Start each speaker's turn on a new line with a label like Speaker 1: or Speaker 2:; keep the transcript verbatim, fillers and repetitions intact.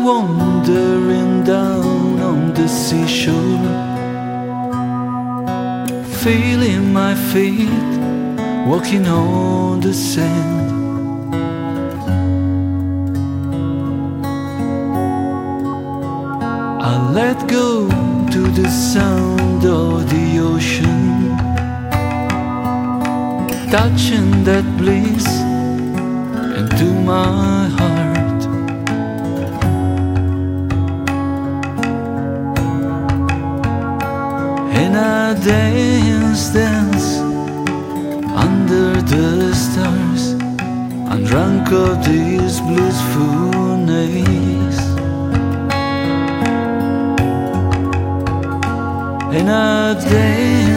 Speaker 1: wandering down on the seashore, feeling my feet walking on the sand. I let go to the sound of the ocean, touching that bliss into my heart. And I dance, dance under the stars, and drunk of this blissfulness. And I dance